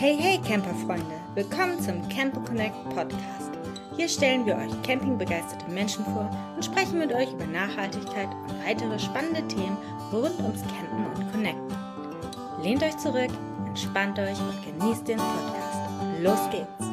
Hey, hey Camperfreunde, willkommen zum Camper Connect Podcast. Hier stellen wir euch campingbegeisterte Menschen vor und sprechen mit euch über Nachhaltigkeit und weitere spannende Themen rund ums Campen und Connecten. Lehnt euch zurück, entspannt euch und genießt den Podcast. Los geht's!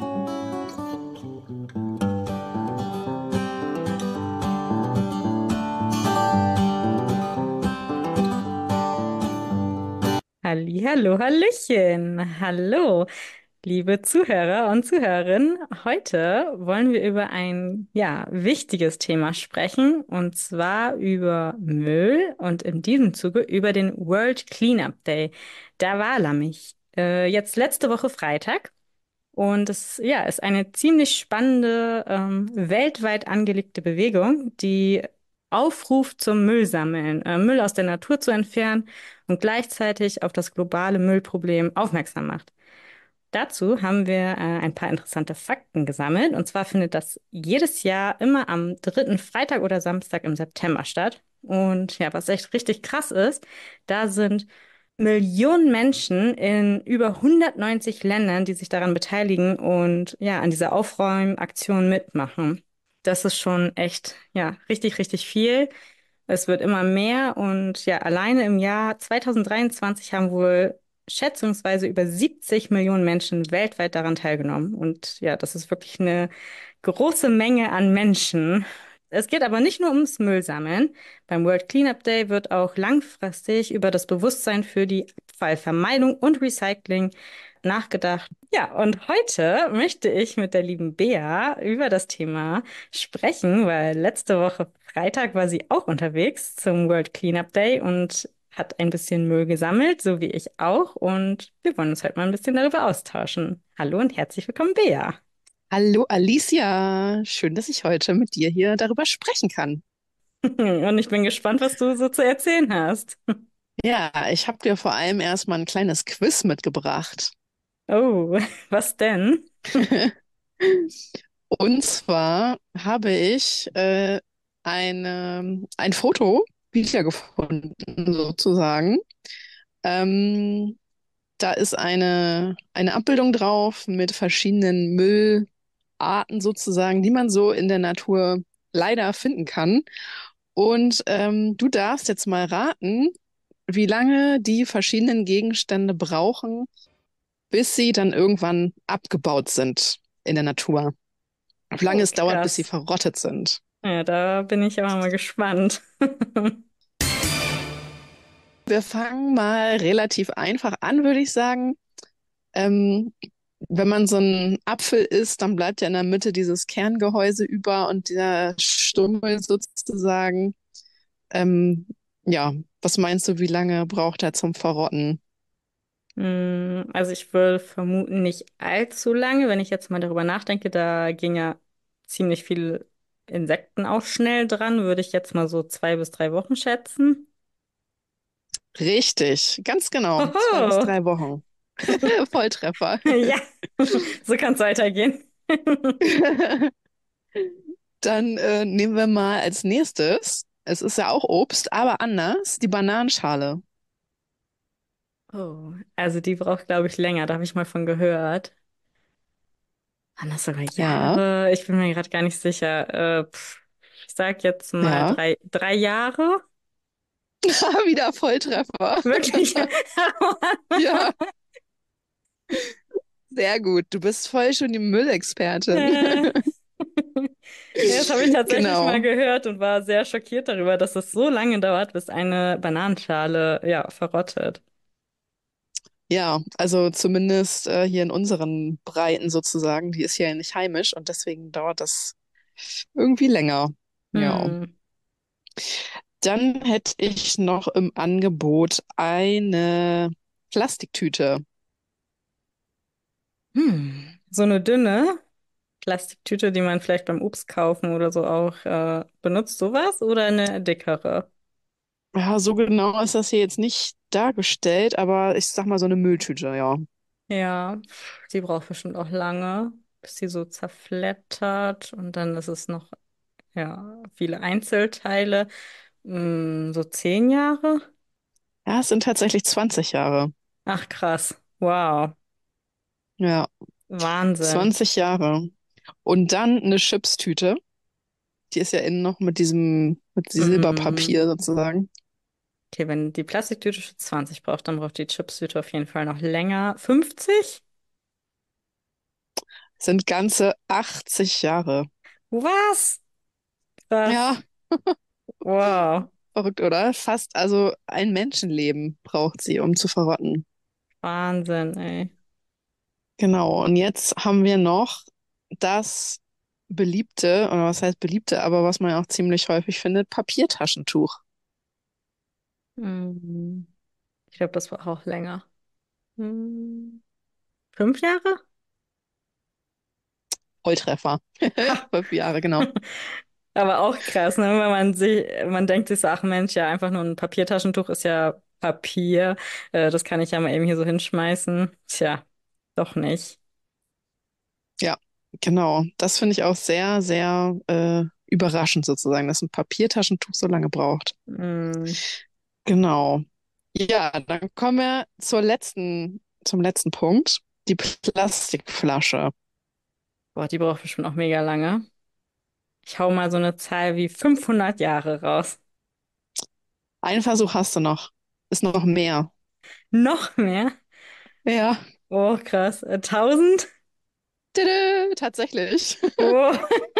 Hallihallo, Hallöchen. Hallo, liebe Zuhörer und Zuhörerinnen. Heute wollen wir über ein, wichtiges Thema sprechen, und zwar über Müll und in diesem Zuge über den World Cleanup Day. Da war nämlich jetzt letzte Woche Freitag. Und es ist eine ziemlich spannende, weltweit angelegte Bewegung, die aufruft zum Müllsammeln, Müll aus der Natur zu entfernen und gleichzeitig auf das globale Müllproblem aufmerksam macht. Dazu haben wir ein paar interessante Fakten gesammelt. Und zwar findet das jedes Jahr immer am dritten Freitag oder Samstag im September statt. Und ja, was echt richtig krass ist, da sind Millionen Menschen in über 190 Ländern, die sich daran beteiligen und ja, an dieser Aufräumaktion mitmachen. Das ist schon echt, ja, richtig, richtig viel. Es wird immer mehr und ja, alleine im Jahr 2023 haben wohl schätzungsweise über 70 Millionen Menschen weltweit daran teilgenommen. Und ja, das ist wirklich eine große Menge an Menschen. Es geht aber nicht nur ums Müllsammeln. Beim World Cleanup Day wird auch langfristig über das Bewusstsein für die Abfallvermeidung und Recycling nachgedacht. Ja, und heute möchte ich mit der lieben Bea über das Thema sprechen, weil letzte Woche Freitag war sie auch unterwegs zum World Cleanup Day und hat ein bisschen Müll gesammelt, so wie ich auch. Und wir wollen uns heute mal ein bisschen darüber austauschen. Hallo und herzlich willkommen, Bea. Hallo Alicia, schön, dass ich heute mit dir hier darüber sprechen kann. Und ich bin gespannt, was du so zu erzählen hast. Ja, ich habe dir vor allem erstmal ein kleines Quiz mitgebracht. Oh, was denn? Und zwar habe ich ein Foto wiedergefunden, sozusagen. Ähm, Da ist eine Abbildung drauf mit verschiedenen Müllarten sozusagen, die man so in der Natur leider finden kann. Und du darfst jetzt mal raten, wie lange die verschiedenen Gegenstände brauchen, bis sie dann irgendwann abgebaut sind in der Natur. Wie lange Oh, es dauert, bis sie krass. verrottet sind. Ja, da bin ich aber mal gespannt. Wir fangen mal relativ einfach an, würde ich sagen. Ähm, Wenn man so ein Apfel isst, dann bleibt ja in der Mitte dieses Kerngehäuse über und der Stummel sozusagen. Ähm, ja, was meinst du, wie lange braucht er zum Verrotten? Also ich würde vermuten, nicht allzu lange. Wenn ich jetzt mal darüber nachdenke, da ging ja ziemlich viel Insekten auch schnell dran, würde ich jetzt mal so 2 bis 3 Wochen schätzen. Richtig, ganz genau, zwei bis Hoho! drei Wochen. Volltreffer. Ja, so kann es weitergehen. Dann nehmen wir mal als nächstes, es ist ja auch Obst, aber anders, die Bananenschale. Oh, also die braucht, glaube ich, länger. Da habe ich mal von gehört. Waren das sogar Ja, Jahre? Ich bin mir gerade gar nicht sicher. Ich sag jetzt mal ja. 3 Jahre. Wieder Volltreffer. Wirklich? Ja, sehr gut. Du bist voll schon die Müllexpertin. Äh, Ja, das habe ich tatsächlich mal Genau. gehört und war sehr schockiert darüber, dass es so lange dauert, bis eine Bananenschale, ja, verrottet. Ja, also zumindest hier in unseren Breiten sozusagen, die ist hier nicht heimisch und deswegen dauert das irgendwie länger. Ja. Hm. Dann hätte ich noch im Angebot eine Plastiktüte. So eine dünne Plastiktüte, die man vielleicht beim Obst kaufen oder so auch benutzt, sowas oder eine dickere? Ja, so genau ist das hier jetzt nicht dargestellt, aber ich sag mal so eine Mülltüte, ja. Ja, die braucht bestimmt auch lange, bis sie so zerflettert und dann ist es noch, ja, viele Einzelteile. So 10 Jahre? Ja, es sind tatsächlich 20 Jahre. Ach, krass. Wow. Ja, Wahnsinn. 20 Jahre. Und dann eine Chipstüte. Die ist ja innen noch mit Mm. Silberpapier sozusagen. Okay, wenn die Plastiktüte schon 20 braucht, dann braucht die Chipstüte auf jeden Fall noch länger. 50? Sind ganze 80 Jahre. Was? Ja, Krass. Wow. verrückt, oder? Fast, also ein Menschenleben braucht sie, um zu verrotten. Wahnsinn, ey. Genau. Und jetzt haben wir noch das beliebte, oder was heißt beliebte, aber was man ja auch ziemlich häufig findet, Papiertaschentuch. Mm. Ich glaube, das war auch länger. Mm. 5 Jahre? Volltreffer. Ha. 5 Jahre, genau. Aber auch krass, ne? Wenn man denkt sich so, ach Mensch, ja, einfach nur ein Papiertaschentuch ist ja Papier. Das kann ich ja mal eben hier so hinschmeißen. Tja, doch nicht. Ja, genau. Das finde ich auch sehr, sehr überraschend sozusagen, dass ein Papiertaschentuch so lange braucht. Mm. Genau. Ja, dann kommen wir zum letzten Punkt, die Plastikflasche. Boah, die braucht bestimmt auch mega lange. Ich hau mal so eine Zahl wie 500 Jahre raus. Einen Versuch hast du noch. Ist noch mehr. Noch mehr? Ja, Oh, krass. 1000? tatsächlich. Oh,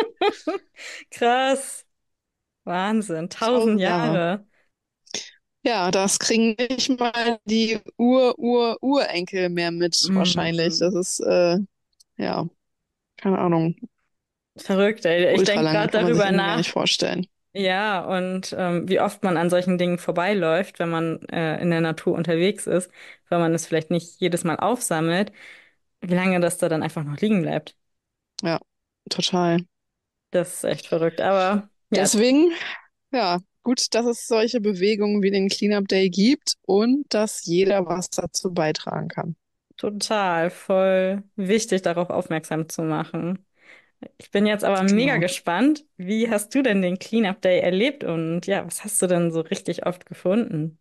krass. Wahnsinn. 1000 1000 Jahre. Jahre. Ja, das kriegen nicht mal die Urenkel mehr mit, wahrscheinlich. Das Mm. ist, ja, keine Ahnung. Verrückt, ey. Ich Ultra denke lange gerade kann man sich darüber irgendwie gar nicht nach. vorstellen. Ja, und wie oft man an solchen Dingen vorbeiläuft, wenn man in der Natur unterwegs ist, weil man es vielleicht nicht jedes Mal aufsammelt, wie lange das da dann einfach noch liegen bleibt. Ja, total. Das ist echt verrückt. Aber ja, Deswegen, ja, gut, dass es solche Bewegungen wie den Cleanup Day gibt und dass jeder was dazu beitragen kann. total voll wichtig, darauf aufmerksam zu machen. Ich bin jetzt aber mega Genau. gespannt. Wie hast du denn den Cleanup Day erlebt und ja, was hast du denn so richtig oft gefunden?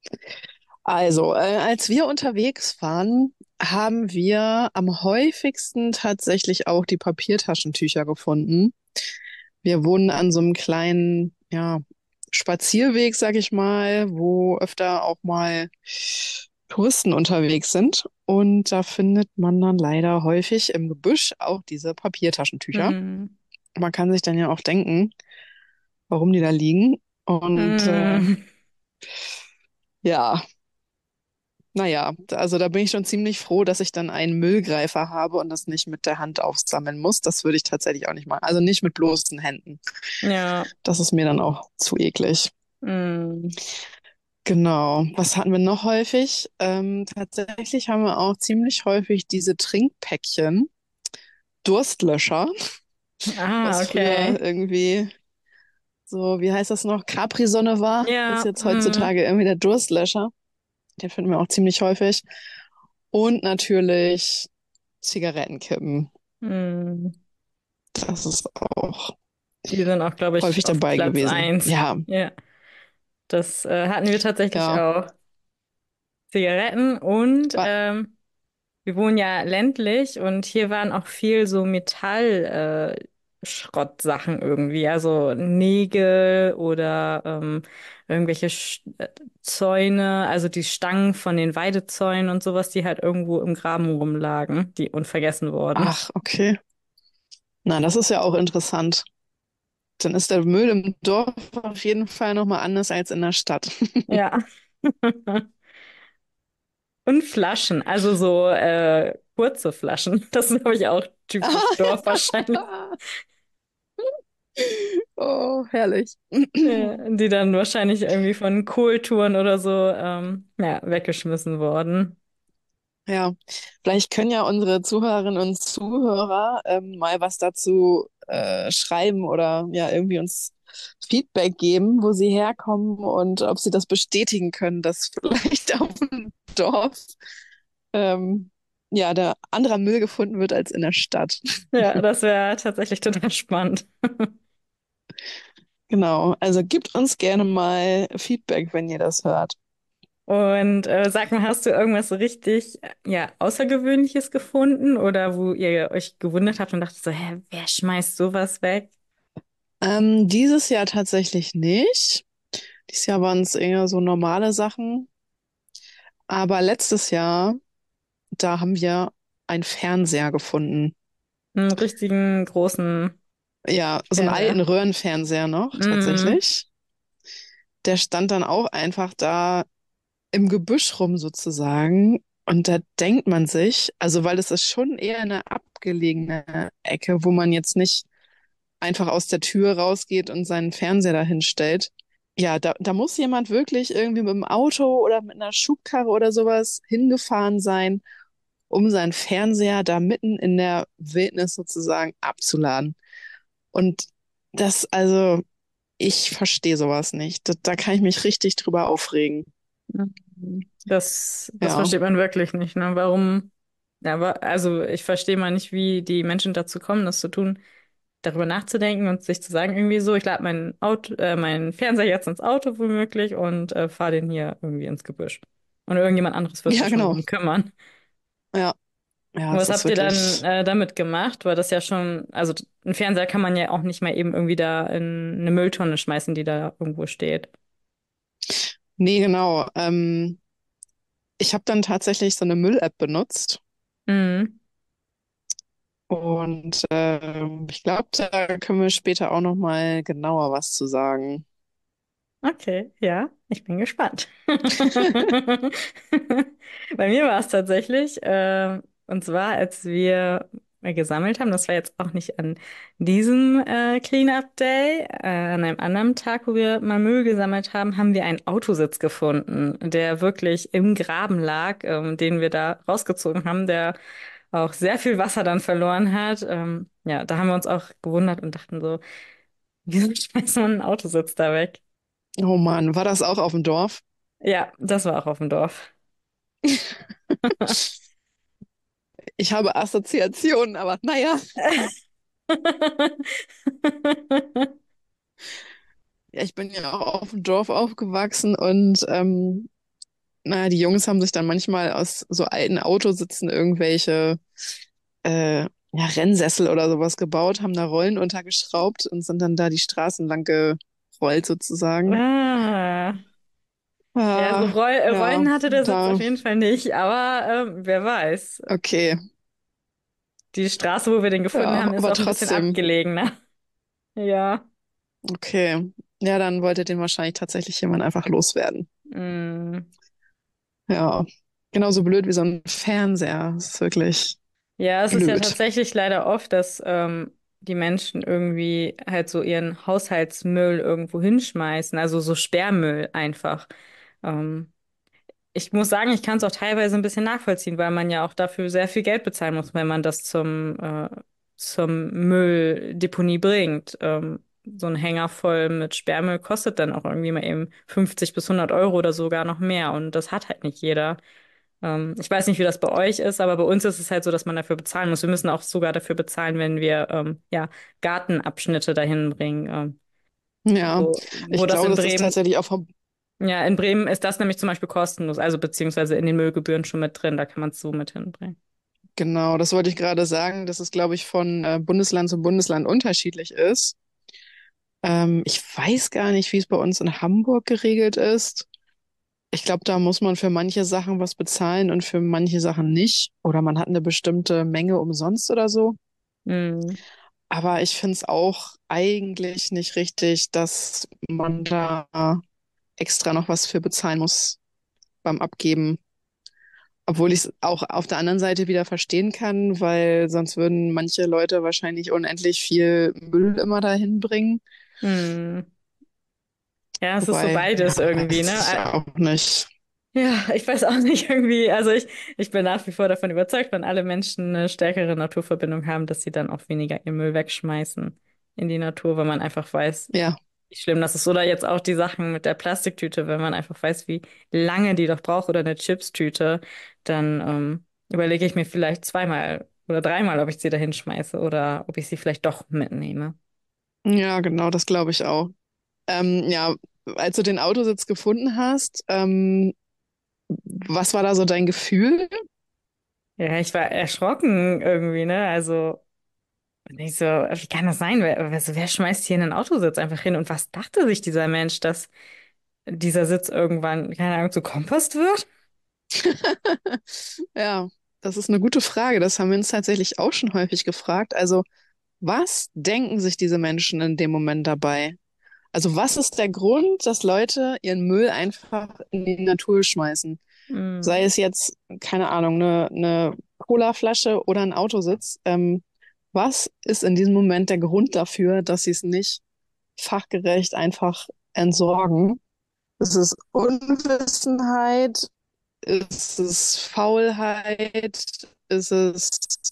Also, als wir unterwegs waren, haben wir am häufigsten tatsächlich auch die Papiertaschentücher gefunden. Wir wohnen an so einem kleinen, ja, Spazierweg, sag ich mal, wo öfter auch mal Touristen unterwegs sind. Und da findet man dann leider häufig im Gebüsch auch diese Papiertaschentücher. Hm. Man kann sich dann ja auch denken, warum die da liegen. Und Hm. ja, naja, also da bin ich schon ziemlich froh, dass ich dann einen Müllgreifer habe und das nicht mit der Hand aufsammeln muss. Das würde ich tatsächlich auch nicht machen. Also nicht mit bloßen Händen. Ja. Das ist mir dann auch zu eklig. Hm. Genau. Was hatten wir noch häufig? Tatsächlich haben wir auch ziemlich häufig diese Trinkpäckchen, Durstlöscher, Ah, was früher okay. irgendwie so, wie heißt das noch, Capri-Sonne war, ist Ja. jetzt Hm. heutzutage irgendwie der Durstlöscher. Den finden wir auch ziemlich häufig. Und natürlich Zigarettenkippen. Hm. Das ist auch Die sind auch, glaube ich, häufig auf dabei Platz gewesen. 1. Ja, Ja. Das hatten wir tatsächlich ja. auch. Zigaretten und Wa- wir wohnen ja ländlich und hier waren auch viel so Schrottsachen irgendwie, also Nägel oder irgendwelche Zäune, also die Stangen von den Weidezäunen und sowas, die halt irgendwo im Graben rumlagen, die unvergessen wurden. Ach, okay. Na, das ist ja auch interessant. Dann ist der Müll im Dorf auf jeden Fall nochmal anders als in der Stadt. Ja. Und Flaschen, also so kurze Flaschen. Das ist, glaube ich, auch typisch Dorf wahrscheinlich. Oh, herrlich. Die dann wahrscheinlich irgendwie von Kohltouren oder so ja, weggeschmissen worden. Ja, vielleicht können ja unsere Zuhörerinnen und Zuhörer mal was dazu schreiben oder ja irgendwie uns Feedback geben, wo sie herkommen und ob sie das bestätigen können, dass vielleicht auf dem Dorf ähm, ja der anderer Müll gefunden wird als in der Stadt. Ja, das wäre tatsächlich total spannend. Genau, also gebt uns gerne mal Feedback, wenn ihr das hört. Und sag mal, hast du irgendwas so richtig, ja, Außergewöhnliches gefunden oder wo ihr euch gewundert habt und dachtet so, hä, wer schmeißt sowas weg? Dieses Jahr tatsächlich nicht. Dieses Jahr waren es eher so normale Sachen. Aber letztes Jahr, da haben wir einen Fernseher gefunden. Einen richtigen großen Ja, so einen alten Fernseher. Röhrenfernseher noch, Mhm. tatsächlich. Der stand dann auch einfach da im Gebüsch rum sozusagen. Und da denkt man sich, also weil es ist schon eher eine abgelegene Ecke, wo man jetzt nicht einfach aus der Tür rausgeht und seinen Fernseher dahin stellt. Ja, da muss jemand wirklich irgendwie mit dem Auto oder mit einer Schubkarre oder sowas hingefahren sein, um seinen Fernseher da mitten in der Wildnis sozusagen abzuladen. Und also, ich verstehe sowas nicht. Da kann ich mich richtig drüber aufregen. Das Ja. versteht man wirklich nicht, ne? Warum? Ja, aber, also ich verstehe mal nicht, wie die Menschen dazu kommen, das zu tun, darüber nachzudenken und sich zu sagen, irgendwie so, ich lade meinen Fernseher jetzt ins Auto womöglich und fahre den hier irgendwie ins Gebüsch. Und irgendjemand anderes wird sich Ja, schon genau. drum kümmern. Ja, ja, Und es was ist habt ihr dann wirklich. damit gemacht? Weil das ja schon, also ein Fernseher kann man ja auch nicht mal eben irgendwie da in eine Mülltonne schmeißen, die da irgendwo steht. Nee, genau. Ich habe dann tatsächlich so eine Müll-App benutzt. Mhm. Und ich glaube, da können wir später auch noch mal genauer was zu sagen. Okay, ja, ich bin gespannt. Bei mir war es tatsächlich, und zwar, als wir gesammelt haben, das war jetzt auch nicht an diesem Cleanup Day, an einem anderen Tag, wo wir mal Müll gesammelt haben, haben wir einen Autositz gefunden, der wirklich im Graben lag, den wir da rausgezogen haben, der auch sehr viel Wasser dann verloren hat. Ja, da haben wir uns auch gewundert und dachten so, wieso schmeißt man einen Autositz da weg? Oh Mann, war das auch auf dem Dorf? Ja, das war auch auf dem Dorf. Ich habe Assoziationen, aber naja. Ja, ich bin ja auch auf dem Dorf aufgewachsen und naja, die Jungs haben sich dann manchmal aus so alten Autositzen irgendwelche ja, Rennsessel oder sowas gebaut, haben da Rollen untergeschraubt und sind dann da die Straßen lang gerollt sozusagen. Ah, ja, so Ah, ja, Rollen hatte der Sitz da, auf jeden Fall nicht, aber wer weiß. okay. Die Straße, wo wir den gefunden Ja, haben, ist aber auch ein bisschen trotzdem, abgelegener. Ja. okay. Ja, dann wollte den wahrscheinlich tatsächlich jemand einfach loswerden. Mm. Ja, genauso blöd wie so ein Fernseher. Das ist wirklich Ja, es ist ja blöd. tatsächlich leider oft, dass die Menschen irgendwie halt so ihren Haushaltsmüll irgendwo hinschmeißen, also so Sperrmüll einfach. Ähm, Ich muss sagen, ich kann es auch teilweise ein bisschen nachvollziehen, weil man ja auch dafür sehr viel Geld bezahlen muss, wenn man das zum Mülldeponie bringt. So ein Hänger voll mit Sperrmüll kostet dann auch irgendwie mal eben 50 bis 100 € oder sogar noch mehr. Und das hat halt nicht jeder. Ich weiß nicht, wie das bei euch ist, aber bei uns ist es halt so, dass man dafür bezahlen muss. Wir müssen auch sogar dafür bezahlen, wenn wir ja, Gartenabschnitte dahin bringen. Ja, Wo ich das glaube, in das ist Bremen tatsächlich auch vom, ja, in Bremen ist das nämlich zum Beispiel kostenlos, also beziehungsweise in den Müllgebühren schon mit drin, da kann man es so mit hinbringen. genau, das wollte ich gerade sagen, dass es, glaube ich, von Bundesland zu Bundesland unterschiedlich ist. Ich weiß gar nicht, wie es bei uns in Hamburg geregelt ist. Ich glaube, da muss man für manche Sachen was bezahlen und für manche Sachen nicht. Oder man hat eine bestimmte Menge umsonst oder so. Hm. Aber ich finde es auch eigentlich nicht richtig, dass man da extra noch was für bezahlen muss beim Abgeben. Obwohl ich es auch auf der anderen Seite wieder verstehen kann, weil sonst würden manche Leute wahrscheinlich unendlich viel Müll immer dahin bringen. Hm. Ja, es ist so Wobei, ja, beides irgendwie, weiß ne? ich auch nicht. Ja, ich weiß auch nicht irgendwie, also ich bin nach wie vor davon überzeugt, wenn alle Menschen eine stärkere Naturverbindung haben, dass sie dann auch weniger ihr Müll wegschmeißen in die Natur, weil man einfach weiß, Ja, wie schlimm das ist. Oder jetzt auch die Sachen mit der Plastiktüte, wenn man einfach weiß, wie lange die doch braucht oder eine Chipstüte, dann überlege ich mir vielleicht zweimal oder dreimal, ob ich sie da hinschmeiße oder ob ich sie vielleicht doch mitnehme. ja, genau, das glaube ich auch. Ja, als du den Autositz gefunden hast, Was war da so dein Gefühl? Ja, ich war erschrocken irgendwie, ne? Also, und ich so, wie kann das sein? Wer schmeißt hier einen Autositz einfach hin? Und was dachte sich dieser Mensch, dass dieser Sitz irgendwann, keine Ahnung, zu Kompost wird? Ja, das ist eine gute Frage. Das haben wir uns tatsächlich auch schon häufig gefragt. Also, was denken sich diese Menschen in dem Moment dabei? Also, was ist der Grund, dass Leute ihren Müll einfach in die Natur schmeißen? Sei Hm. es jetzt, keine Ahnung, eine Colaflasche oder ein Autositz. Was ist in diesem Moment der Grund dafür, dass sie es nicht fachgerecht einfach entsorgen? Ist es Unwissenheit? Ist es Faulheit? Ist es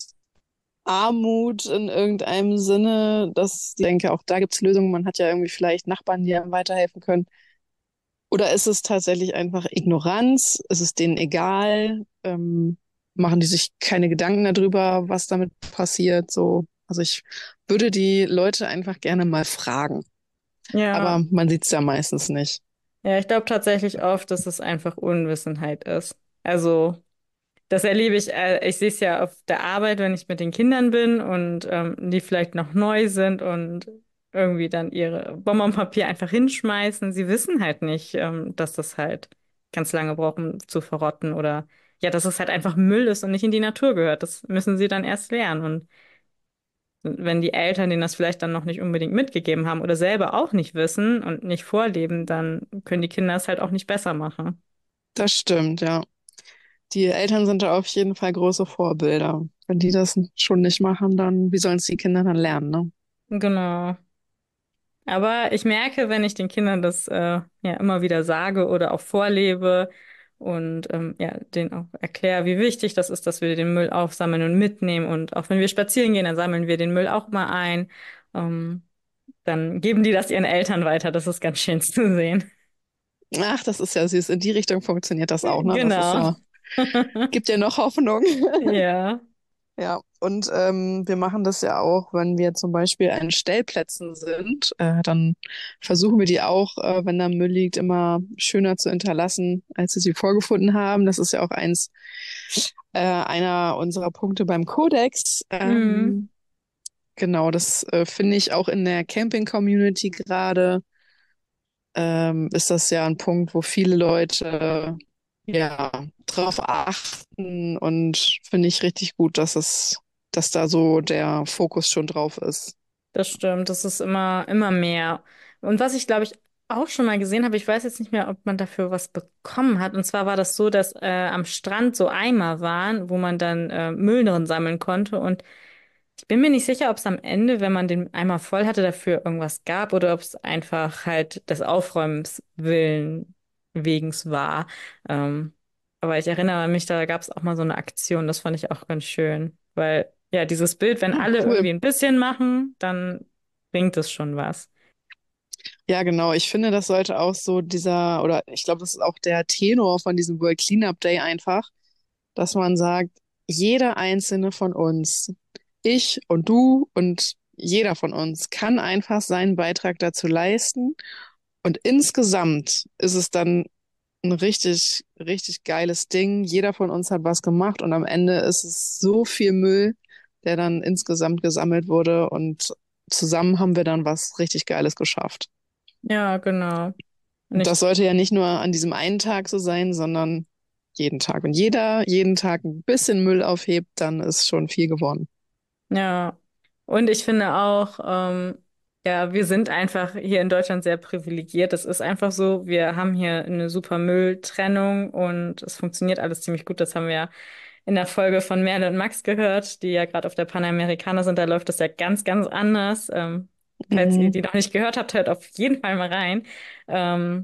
Armut in irgendeinem Sinne? Ich denke, auch da gibt es Lösungen. Man hat ja irgendwie vielleicht Nachbarn, die einem weiterhelfen können. Oder ist es tatsächlich einfach Ignoranz? Ist es denen egal? Machen die sich keine Gedanken darüber, was damit passiert? So, also ich würde die Leute einfach gerne mal fragen. Ja, Aber man sieht es ja meistens nicht. ja, ich glaube tatsächlich oft, dass es einfach Unwissenheit ist. Also, das erlebe ich, ich sehe es ja auf der Arbeit, wenn ich mit den Kindern bin und die vielleicht noch neu sind und irgendwie dann ihre Bonbonpapier einfach hinschmeißen. Sie wissen halt nicht, dass das halt ganz lange braucht, um zu verrotten oder ja, dass es halt einfach Müll ist und nicht in die Natur gehört. Das müssen sie dann erst lernen. Und wenn die Eltern denen das vielleicht dann noch nicht unbedingt mitgegeben haben oder selber auch nicht wissen und nicht vorleben, dann können die Kinder es halt auch nicht besser machen. Das stimmt, ja. Die Eltern sind da auf jeden Fall große Vorbilder. Wenn die das schon nicht machen, dann wie sollen es die Kinder dann lernen, ne? Genau. Aber ich merke, wenn ich den Kindern das ja immer wieder sage oder auch vorlebe und ja, denen auch erkläre, wie wichtig das ist, dass wir den Müll aufsammeln und mitnehmen. Und auch wenn wir spazieren gehen, dann sammeln wir den Müll auch mal ein. Ähm, Dann geben die das ihren Eltern weiter. Das ist ganz schön zu sehen. Ach, das ist ja süß. In die Richtung funktioniert das auch, ne? Das ist Genau. ja, gibt ja noch Hoffnung. Ja. Ja, und wir machen das ja auch, wenn wir zum Beispiel an Stellplätzen sind, dann versuchen wir die auch, wenn da Müll liegt, immer schöner zu hinterlassen, als wir sie vorgefunden haben. Das ist ja auch einer unserer Punkte beim Kodex. Mhm. Genau, das finde ich auch in der Camping-Community gerade, ist das ja ein Punkt, wo viele Leute ja drauf achten und finde ich richtig gut, dass da so der Fokus schon drauf ist. Das stimmt, das ist immer mehr. Und was ich, glaube ich, auch schon mal gesehen habe, ich weiß jetzt nicht mehr, ob man dafür was bekommen hat. Und zwar war das so, dass am Strand so Eimer waren, wo man dann Müll drin sammeln konnte. Und ich bin mir nicht sicher, ob es am Ende, wenn man den Eimer voll hatte, dafür irgendwas gab oder ob es einfach halt des Aufräumens willen wegens war. Ähm, aber ich erinnere mich, da gab es auch mal so eine Aktion, das fand ich auch ganz schön. Weil ja, dieses Bild, wenn Ah, alle cool. irgendwie ein bisschen machen, dann bringt es schon was. Ja, genau. Ich finde, das sollte auch so oder ich glaube, das ist auch der Tenor von diesem World Cleanup Day einfach, dass man sagt, jeder einzelne von uns, ich und du und jeder von uns kann einfach seinen Beitrag dazu leisten. Und insgesamt ist es dann ein richtig, richtig geiles Ding. Jeder von uns hat was gemacht und am Ende ist es so viel Müll, der dann insgesamt gesammelt wurde und zusammen haben wir dann was richtig Geiles geschafft. Ja, genau. Und Und ich, das sollte ja nicht nur an diesem einen Tag so sein, sondern jeden Tag. Und jeder jeden Tag ein bisschen Müll aufhebt, dann ist schon viel gewonnen. ja. Und ich finde auch, ja, wir sind einfach hier in Deutschland sehr privilegiert. Das ist einfach so. Wir haben hier eine super Mülltrennung und es funktioniert alles ziemlich gut. Das haben wir ja in der Folge von Merle und Max gehört, die ja gerade auf der Panamericana sind. Da läuft das ja ganz, ganz anders. Falls ihr Mhm. die noch nicht gehört habt, hört auf jeden Fall mal rein. Ähm,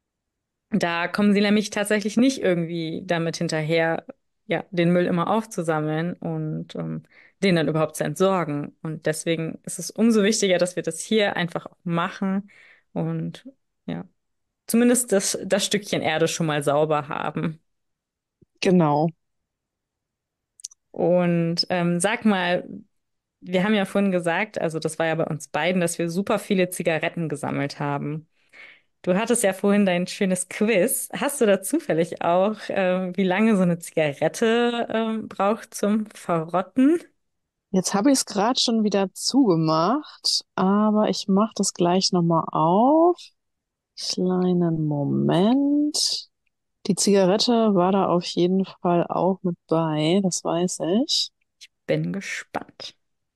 Da kommen sie nämlich tatsächlich nicht irgendwie damit hinterher, ja, den Müll immer aufzusammeln und den dann überhaupt zu entsorgen. Und deswegen ist es umso wichtiger, dass wir das hier einfach auch machen und ja, zumindest das Stückchen Erde schon mal sauber haben. Genau. Und sag mal, wir haben ja vorhin gesagt, also das war ja bei uns beiden, dass wir super viele Zigaretten gesammelt haben. Du hattest ja vorhin dein schönes Quiz. Hast du da zufällig auch, wie lange so eine Zigarette, braucht zum Verrotten? Jetzt habe ich es gerade schon wieder zugemacht, aber ich mache das gleich nochmal auf. Kleinen Moment. Die Zigarette war da auf jeden Fall auch mit bei, das weiß ich. Bin gespannt.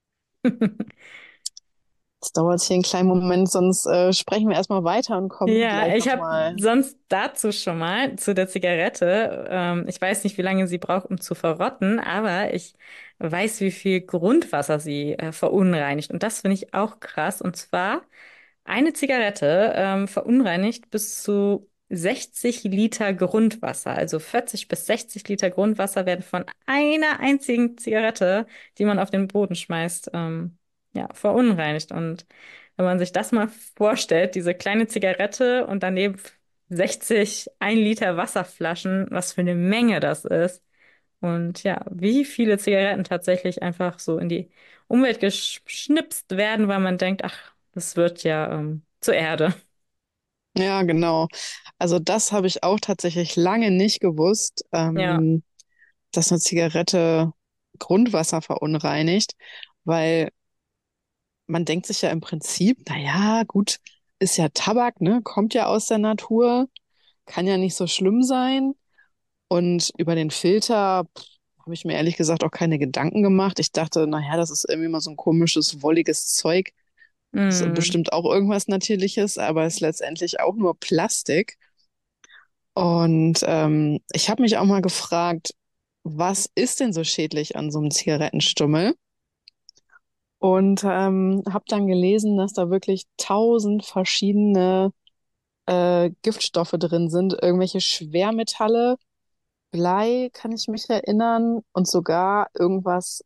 Jetzt dauert es hier einen kleinen Moment, sonst sprechen wir erstmal weiter und kommen Ja, gleich ich habe nochmal. sonst dazu schon mal zu der Zigarette. Ich weiß nicht, wie lange sie braucht, um zu verrotten, aber ich weiß, wie viel Grundwasser sie verunreinigt. Und das finde ich auch krass. Und zwar eine Zigarette verunreinigt bis zu 60 Liter Grundwasser. Also 40 bis 60 Liter Grundwasser werden von einer einzigen Zigarette, die man auf den Boden schmeißt, ja, verunreinigt. Und wenn man sich das mal vorstellt, diese kleine Zigarette und daneben 60 1 Liter Wasserflaschen, was für eine Menge das ist. Und ja, wie viele Zigaretten tatsächlich einfach so in die Umwelt geschnipst werden, weil man denkt, ach, das wird ja zur Erde. Ja, genau. Also das habe ich auch tatsächlich lange nicht gewusst, Ja. dass eine Zigarette Grundwasser verunreinigt, weil man denkt sich ja im Prinzip, naja, gut, ist ja Tabak, ne, kommt ja aus der Natur, kann ja nicht so schlimm sein. Und über den Filter habe ich mir ehrlich gesagt auch keine Gedanken gemacht. Ich dachte, naja, das ist irgendwie mal so ein komisches, wolliges Zeug. Ist Mm. bestimmt auch irgendwas Natürliches, aber ist letztendlich auch nur Plastik. Und ich habe mich auch mal gefragt, was ist denn so schädlich an so einem Zigarettenstummel? Und habe dann gelesen, dass da wirklich 1000 verschiedene Giftstoffe drin sind, irgendwelche Schwermetalle, Blei, kann ich mich erinnern, und sogar irgendwas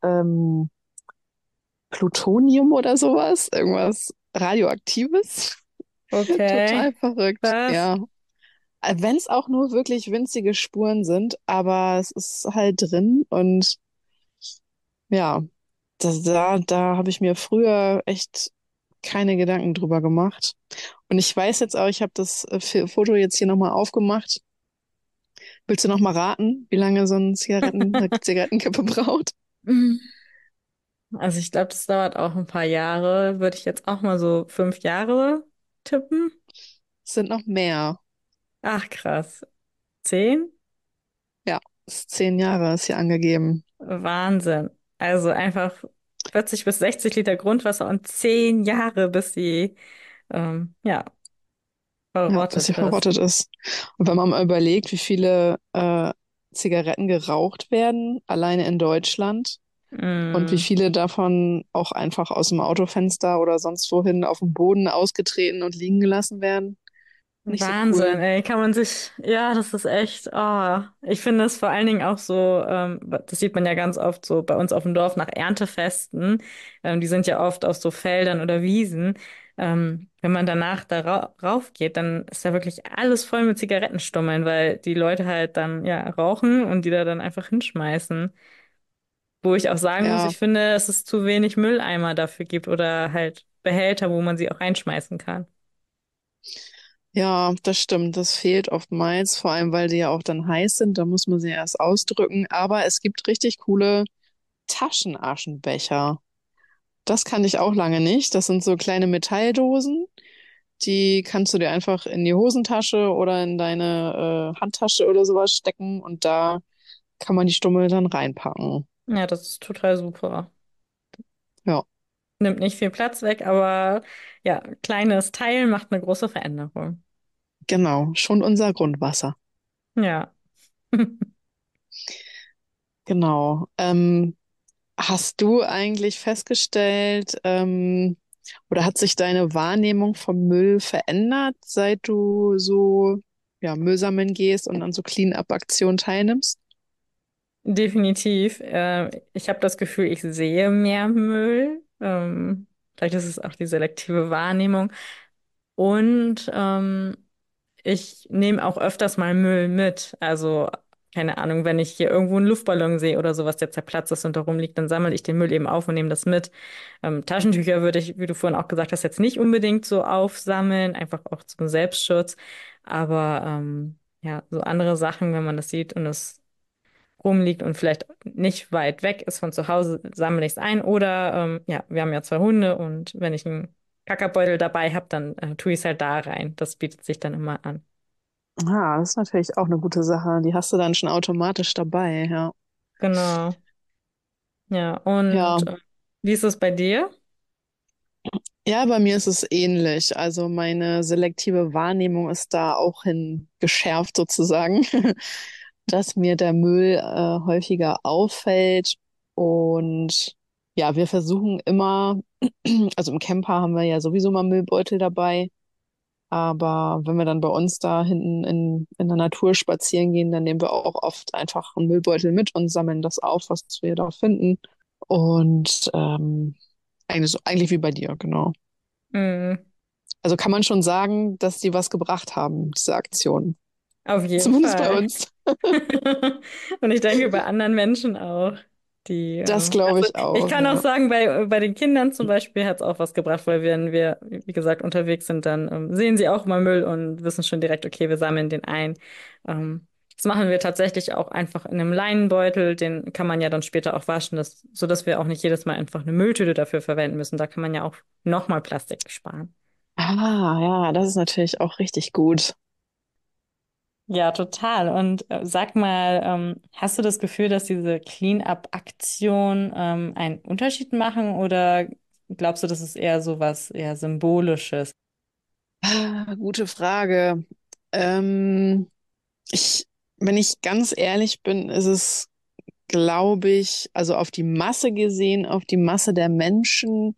Plutonium oder sowas, irgendwas Radioaktives. Okay. Total verrückt, Was? ja. Wenn es auch nur wirklich winzige Spuren sind, aber es ist halt drin und ja, da habe ich mir früher echt keine Gedanken drüber gemacht. Und ich weiß jetzt auch, ich habe das Foto jetzt hier nochmal aufgemacht. Willst du nochmal raten, wie lange so eine Zigarettenkippe braucht? Also ich glaube, das dauert auch ein paar Jahre. Würde ich jetzt auch mal so 5 Jahre tippen. Es sind noch mehr. Ach, krass. 10? Ja, es ist 10 Jahre, ist hier angegeben. Wahnsinn. Also einfach 40 bis 60 Liter Grundwasser und 10 Jahre, bis sie ja, Ja, bis sie verrottet ist. verrottet ist. Und wenn man mal überlegt, wie viele Zigaretten geraucht werden, alleine in Deutschland, und wie Mm. viele davon auch einfach aus dem Autofenster oder sonst wohin auf dem Boden ausgetreten und liegen gelassen werden. Nicht so Wahnsinn, cool. ey, kann man sich, ja, das ist echt, ich finde es vor allen Dingen auch so, das sieht man ja ganz oft so bei uns auf dem Dorf nach Erntefesten, die sind ja oft auf so Feldern oder Wiesen, wenn man danach da rauf geht, dann ist da wirklich alles voll mit Zigarettenstummeln, weil die Leute halt dann, ja, rauchen und die da dann einfach hinschmeißen. Wo ich auch sagen muss, Ja, ich finde, dass es zu wenig Mülleimer dafür gibt oder halt Behälter, wo man sie auch reinschmeißen kann. ja, das stimmt. Das fehlt oftmals, vor allem weil die ja auch dann heiß sind. Da muss man sie erst ausdrücken. Aber es gibt richtig coole Taschenaschenbecher. Das kannte ich auch lange nicht. Das sind so kleine Metalldosen. Die kannst du dir einfach in die Hosentasche oder in deine Handtasche oder sowas stecken und da kann man die Stummel dann reinpacken. Ja, das ist total super. Ja, Nimmt nicht viel Platz weg, aber ja, kleines Teil macht eine große Veränderung. genau. Schon unser Grundwasser. Ja. Genau. Hast du eigentlich festgestellt, oder hat sich deine Wahrnehmung vom Müll verändert, seit du so ja, Müll sammeln gehst und an so Clean-up-Aktionen teilnimmst? Definitiv. Ich habe das Gefühl, ich sehe mehr Müll. Vielleicht ist es auch die selektive Wahrnehmung. Und ich nehme auch öfters mal Müll mit. Also keine Ahnung, wenn ich hier irgendwo einen Luftballon sehe oder sowas, der zerplatzt ist und da rumliegt, dann sammle ich den Müll eben auf und nehme das mit. Taschentücher würde ich, wie du vorhin auch gesagt hast, jetzt nicht unbedingt so aufsammeln, einfach auch zum Selbstschutz. Aber ja, so andere Sachen, wenn man das sieht und es rumliegt und vielleicht nicht weit weg ist von zu Hause, sammle ich es ein. Oder ja, wir haben ja zwei Hunde und wenn ich einen Kackerbeutel dabei habe, dann tue ich es halt da rein. Das bietet sich dann immer an. Ah, das ist natürlich auch eine gute Sache. Die hast du dann schon automatisch dabei, ja. Genau. Ja, Ja, und wie ist es bei dir? ja, bei mir ist es ähnlich. Also meine selektive Wahrnehmung ist da auch hin geschärft sozusagen, dass mir der Müll häufiger auffällt. Und ja, wir versuchen immer, also im Camper haben wir ja sowieso mal Müllbeutel dabei. Aber wenn wir dann bei uns da hinten in der Natur spazieren gehen, dann nehmen wir auch oft einfach einen Müllbeutel mit und sammeln das auf, was wir da finden. Und eigentlich wie bei dir, genau. Mm, Also kann man schon sagen, dass die was gebracht haben, diese Aktion. auf jeden Zumindest bei Fall. uns. Und ich denke bei anderen Menschen auch, die, Das glaube also ich ich auch, kann auch ja. sagen, bei den Kindern zum Beispiel hat es auch was gebracht, weil wenn wir, wie gesagt, unterwegs sind, dann sehen sie auch mal Müll und wissen schon direkt, okay, wir sammeln den ein. Das machen wir tatsächlich auch einfach in einem Leinenbeutel, den kann man ja dann später auch waschen, sodass wir auch nicht jedes Mal einfach eine Mülltüte dafür verwenden müssen. Da kann man ja auch nochmal Plastik sparen. Ah, ja, das ist natürlich auch richtig gut. Ja, total. Und sag mal, hast du das Gefühl, dass diese Clean-up-Aktionen einen Unterschied machen oder glaubst du, das ist eher so was eher Symbolisches? Ah, gute Frage. Ähm, ich, wenn ich ganz ehrlich bin, ist es, glaube ich, also auf die Masse gesehen, auf die Masse der Menschen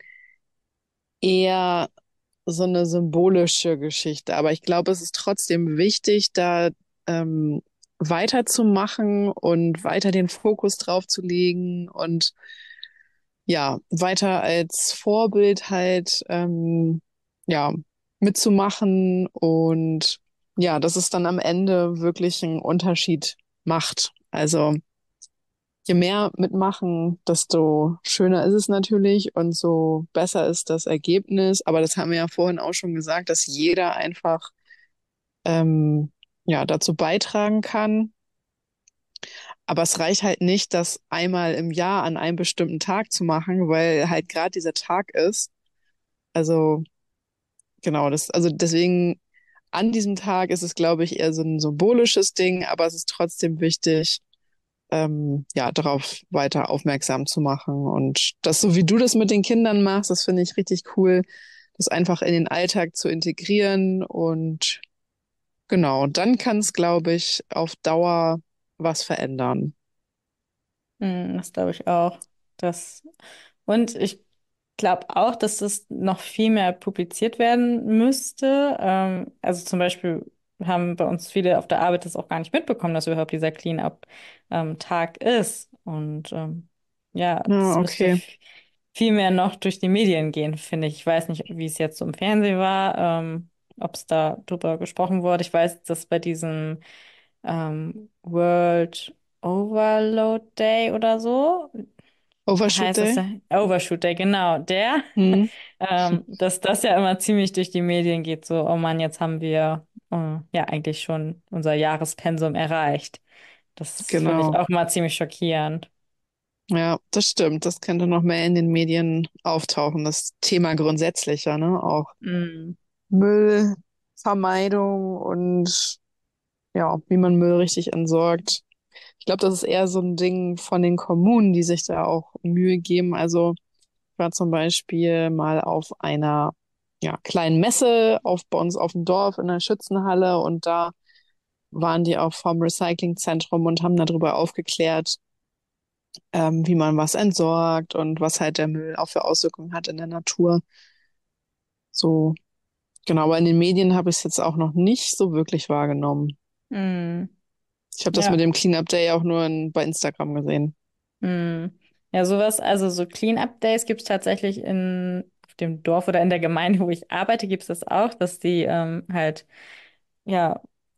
eher so eine symbolische Geschichte. Aber ich glaube, es ist trotzdem wichtig, da ähm, weiterzumachen und weiter den Fokus drauf zu legen und ja, weiter als Vorbild halt ja, mitzumachen und ja, dass es dann am Ende wirklich einen Unterschied macht. Also je mehr mitmachen, desto schöner ist es natürlich und so besser ist das Ergebnis. Aber das haben wir ja vorhin auch schon gesagt, dass jeder einfach ja, dazu beitragen kann. Aber es reicht halt nicht, das einmal im Jahr an einem bestimmten Tag zu machen, weil halt gerade dieser Tag ist. Also genau, also deswegen an diesem Tag ist es, glaube ich, eher so ein symbolisches Ding, aber es ist trotzdem wichtig, ja, darauf weiter aufmerksam zu machen. Und das, so wie du das mit den Kindern machst, das finde ich richtig cool, das einfach in den Alltag zu integrieren. Und genau, dann kann es, glaube ich, auf Dauer was verändern. Das glaube ich auch. Und ich glaube auch, dass das noch viel mehr publiziert werden müsste. Also zum Beispiel haben bei uns viele auf der Arbeit das auch gar nicht mitbekommen, dass überhaupt dieser Clean-up-Tag ist. Und ja, Ja, das müsste okay. viel mehr noch durch die Medien gehen, finde ich. Ich weiß nicht, wie es jetzt so im Fernsehen war, ob es da drüber gesprochen wurde. Ich weiß, dass bei diesem World Overload Day oder so Overshoot heißt es Day? ja, Overshoot Day, genau, der, Hm, dass das ja immer ziemlich durch die Medien geht, so, oh Mann, jetzt haben wir ja eigentlich schon unser Jahrespensum erreicht. Das finde ich genau. auch mal ziemlich schockierend. Ja, das stimmt. Das könnte noch mehr in den Medien auftauchen. Das Thema grundsätzlicher, ne? Auch Mm, Müllvermeidung und ja, wie man Müll richtig entsorgt. Ich glaube, das ist eher so ein Ding von den Kommunen, die sich da auch Mühe geben. Also ich war zum Beispiel mal auf einer ja, kleinen Messe bei uns auf dem Dorf in der Schützenhalle und da waren die auch vom Recyclingzentrum und haben darüber aufgeklärt, wie man was entsorgt und was halt der Müll auch für Auswirkungen hat in der Natur. So, genau, aber in den Medien habe ich es jetzt auch noch nicht so wirklich wahrgenommen. mm, Ich habe das mit ja. dem Cleanup Day auch nur bei Instagram gesehen. Mm. Ja, sowas, also so Clean-up-Days gibt es tatsächlich auf dem Dorf oder in der Gemeinde, wo ich arbeite, gibt es das auch, dass die halt, ja,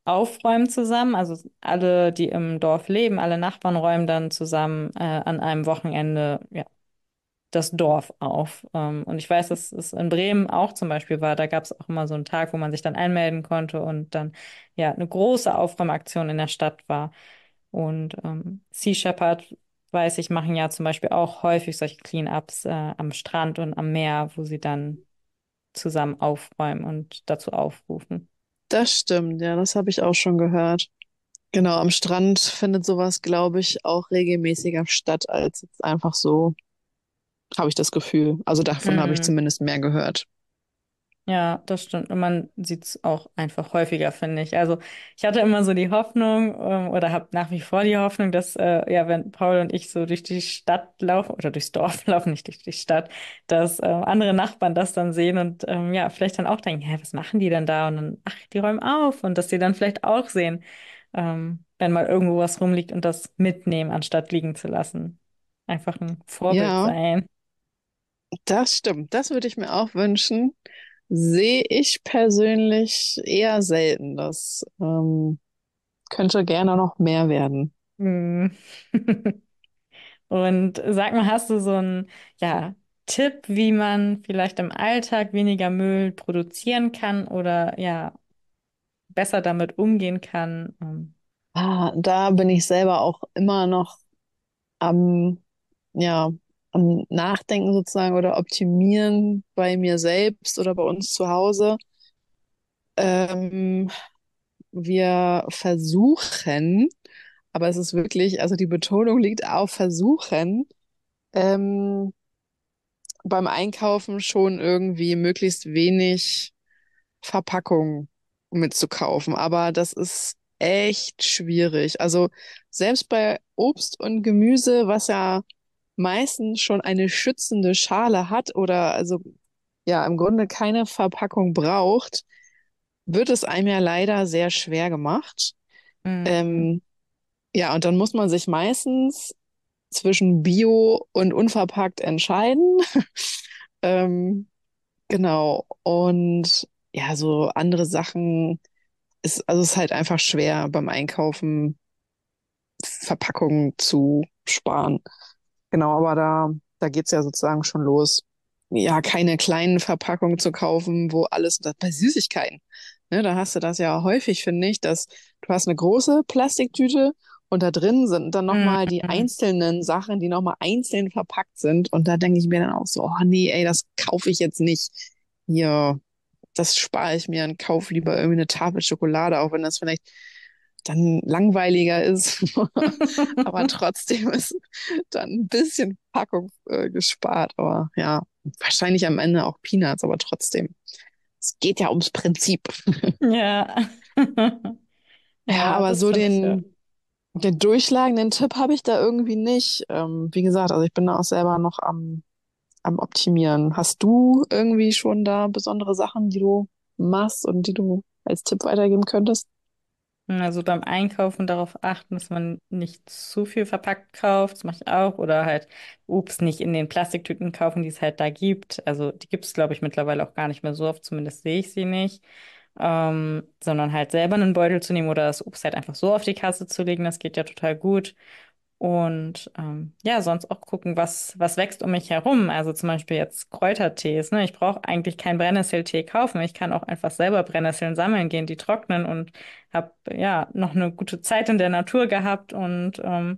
aufräumen zusammen. Also alle, die im Dorf leben, alle Nachbarn räumen dann zusammen an einem Wochenende, ja, das Dorf auf. Und ich weiß, dass es in Bremen auch zum Beispiel war. Da gab es auch immer so einen Tag, wo man sich dann einmelden konnte und dann ja eine große Aufräumaktion in der Stadt war. Und Sea Shepherd, weiß ich, machen ja zum Beispiel auch häufig solche Cleanups am Strand und am Meer, wo sie dann zusammen aufräumen und dazu aufrufen. Das stimmt, ja, das habe ich auch schon gehört. Genau, am Strand findet sowas, glaube ich, auch regelmäßiger statt, als jetzt einfach so, habe ich das Gefühl. Also davon habe ich Mhm. zumindest mehr gehört. Ja, das stimmt. Und man sieht es auch einfach häufiger, finde ich. Also ich hatte immer so die Hoffnung, oder habe nach wie vor die Hoffnung, dass ja, wenn Paul und ich so durch die Stadt laufen oder durchs Dorf laufen, nicht durch die Stadt, dass andere Nachbarn das dann sehen und ja, vielleicht dann auch denken, hä, was machen die denn da? Und dann, ach, die räumen auf und dass die dann vielleicht auch sehen, wenn mal irgendwo was rumliegt und das mitnehmen, anstatt liegen zu lassen. Einfach ein Vorbild Ja, sein. das stimmt. Das würde ich mir auch wünschen. Sehe ich persönlich eher selten. Das könnte gerne noch mehr werden. Hm. Und sag mal, hast du so einen, ja, Tipp, wie man vielleicht im Alltag weniger Müll produzieren kann oder ja, besser damit umgehen kann? Da bin ich selber auch immer noch am, ja, am Nachdenken sozusagen oder Optimieren bei mir selbst oder bei uns zu Hause. Ähm, Wir versuchen, aber es ist wirklich, also die Betonung liegt auf versuchen, ähm, beim Einkaufen schon irgendwie möglichst wenig Verpackung mitzukaufen. Aber das ist echt schwierig. Also selbst bei Obst und Gemüse, was ja meistens schon eine schützende Schale hat oder also ja im Grunde keine Verpackung braucht, wird es einem ja leider sehr schwer gemacht. Mhm. Ähm, ja, und dann muss man sich meistens zwischen Bio und unverpackt entscheiden. Ähm, genau. Und ja, so andere Sachen also es ist halt einfach schwer beim Einkaufen Verpackungen zu sparen. Genau, aber da geht's ja sozusagen schon los. Ja, keine kleinen Verpackungen zu kaufen, wo alles, das, bei Süßigkeiten, ne, da hast du das ja häufig, finde ich, dass du hast eine große Plastiktüte und da drin sind dann nochmal die Mhm. einzelnen Sachen, die nochmal einzeln verpackt sind. Und da denke ich mir dann auch so, oh nee, ey, das kaufe ich jetzt nicht. Hier, das spare ich mir und kaufe lieber irgendwie eine Tafel Schokolade, auch wenn das vielleicht dann langweiliger ist. Aber trotzdem ist dann ein bisschen Packung gespart. Aber ja, wahrscheinlich am Ende auch Peanuts, aber trotzdem. Es geht ja ums Prinzip. Ja. Ja, Ja, aber das so finde ich ja. den durchschlagenden Tipp habe ich da irgendwie nicht. Wie gesagt, also ich bin da auch selber noch am Optimieren. Hast du irgendwie schon da besondere Sachen, die du machst und die du als Tipp weitergeben könntest? Also beim Einkaufen darauf achten, dass man nicht zu viel verpackt kauft. Das mache ich auch. Oder halt Obst nicht in den Plastiktüten kaufen, die es halt da gibt. Also die gibt es, glaube ich, mittlerweile auch gar nicht mehr so oft. Zumindest sehe ich sie nicht. Sondern halt selber einen Beutel zu nehmen oder das Obst halt einfach so auf die Kasse zu legen. Das geht ja total gut. Und ja, sonst auch gucken, was wächst um mich herum. Also zum Beispiel jetzt Kräutertees. Ne? Ich brauche eigentlich keinen Brennnesseltee kaufen. Ich kann auch einfach selber Brennnesseln sammeln gehen, die trocknen und habe ja noch eine gute Zeit in der Natur gehabt und